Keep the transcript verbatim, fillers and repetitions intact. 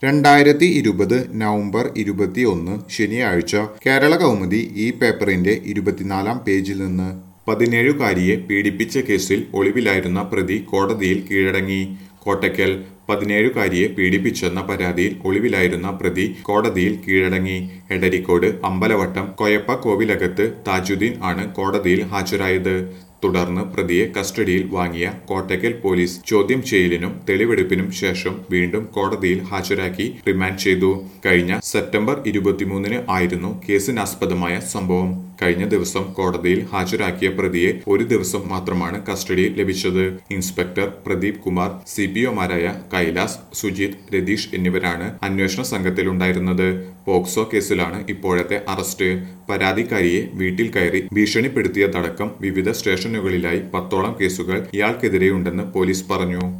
രണ്ടായിരത്തി ഇരുപത് നവംബർ ഇരുപത്തിയൊന്ന് ശനിയാഴ്ച കേരള കൗമുദി ഈ പേപ്പറിന്റെ ഇരുപത്തിനാലാം പേജിൽ നിന്ന് പതിനേഴുകാരിയെ പീഡിപ്പിച്ച കേസിൽ ഒളിവിലായിരുന്ന പ്രതി കോടതിയിൽ കീഴടങ്ങി. കോട്ടയ്ക്കൽ പതിനേഴുകാരിയെ പീഡിപ്പിച്ചെന്ന പരാതിയിൽ ഒളിവിലായിരുന്ന പ്രതി കോടതിയിൽ കീഴടങ്ങി. എടരിക്കോട് അമ്പലവട്ടം കൊയപ്പ കോവിലകത്ത് താജുദ്ദീൻ ആണ് കോടതിയിൽ ഹാജരായത്. തുടർന്ന് പ്രതിയെ കസ്റ്റഡിയിൽ വാങ്ങിയ കോട്ടയ്ക്കൽ പോലീസ് ചോദ്യം ചെയ്യലിനും തെളിവെടുപ്പിനും ശേഷം വീണ്ടും കോടതിയിൽ ഹാജരാക്കി റിമാൻഡ് ചെയ്തു. കഴിഞ്ഞ സെപ്റ്റംബർ ഇരുപത്തിമൂന്നിന് ആയിരുന്നു കേസിനാസ്പദമായ സംഭവം. കഴിഞ്ഞ ദിവസം കോടതിയിൽ ഹാജരാക്കിയ പ്രതിയെ ഒരു ദിവസം മാത്രമാണ് കസ്റ്റഡിയിൽ ലഭിച്ചത്. Inspector Pradeep Kumar, C P ഒമാരായ കൈലാസ്, സുജിത്, രതീഷ് എന്നിവരാണ് അന്വേഷണ സംഘത്തിലുണ്ടായിരുന്നത്. പോക്സോ കേസിലാണ് ഇപ്പോഴത്തെ അറസ്റ്റ്. പരാതിക്കാരിയെ വീട്ടിൽ കയറി ഭീഷണിപ്പെടുത്തിയതടക്കം വിവിധ സ്റ്റേഷനുകളിലായി പത്തോളം കേസുകൾ ഇയാൾക്കെതിരെയുണ്ടെന്ന് പോലീസ് പറഞ്ഞു.